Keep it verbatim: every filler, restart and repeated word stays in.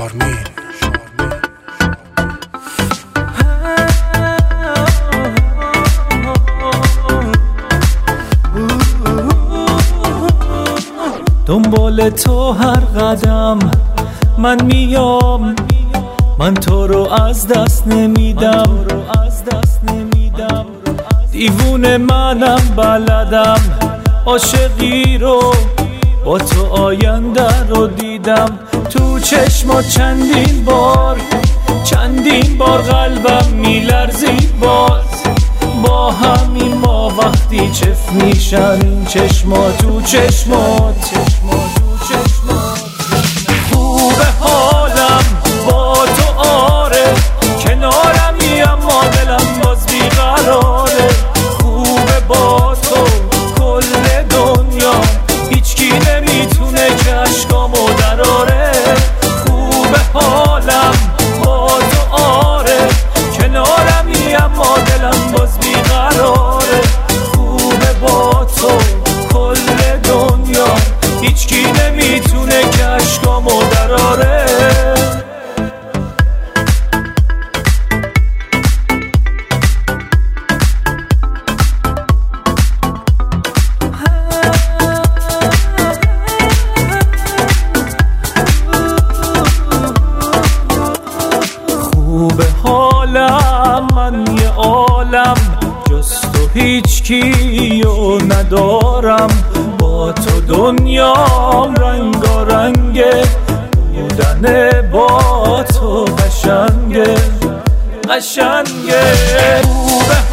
شارمین. دنبال تو هر قدم من میام، من تو رو از دست نمیدم. دیوونه منم بلدم، عاشقی رو با تو آینده رو دیدم. تو چشما چندین بار چندین بار قلبم میلرزید باز. با همین ما وقتی چف میشن این چشما تو چشمات. خوبه حالم با تو آره، کنارمی اما دلم باز بیقراره. خوبه با تو کل دنیا، هیچکی نمیتونه چشمامو دراره. خوبه حالم با تو آره، کنارمی اما دلم باز بیقراره. خوبه با تو کل دنیا، هیچکی نمیتونه چشمامو دراره. خوبه حالم من یه عالم، جز تو هیچ کیو ندارم. با تو دنیام رنگارنگه، بودن با تو قشنگه قشنگه. خوبه